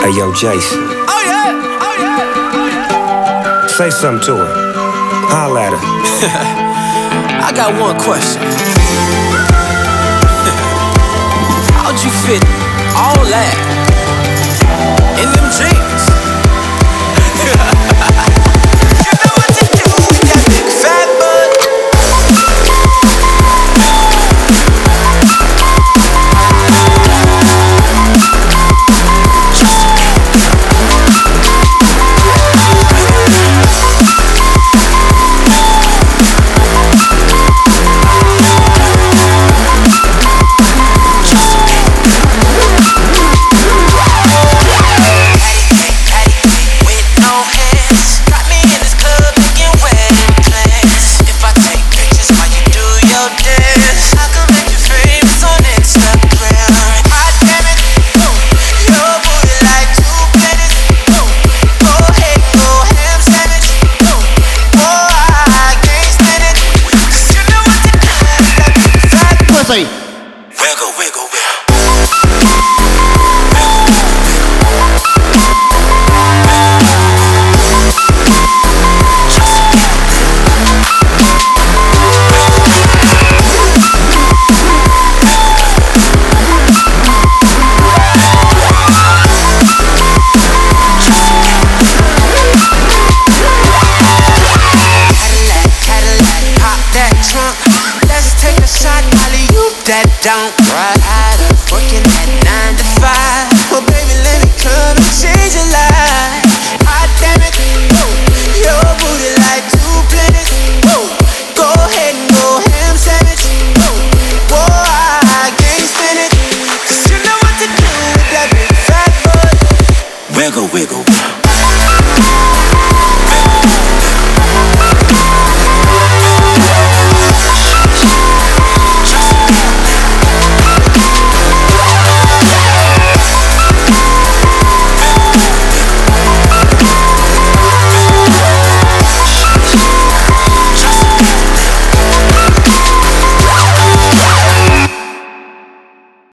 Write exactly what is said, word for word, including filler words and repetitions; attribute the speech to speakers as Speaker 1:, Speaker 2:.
Speaker 1: Hey, yo, Jason.
Speaker 2: Oh yeah, oh yeah, oh yeah.
Speaker 1: Say something to her. Holla at her.
Speaker 2: I got one question. How'd you fit all that in them jeans? You know what to do with that big fat butt.
Speaker 3: Wiggle, wiggle, wiggle.
Speaker 2: That don't ride, working at nine to five. Well, baby, let me come and change your life.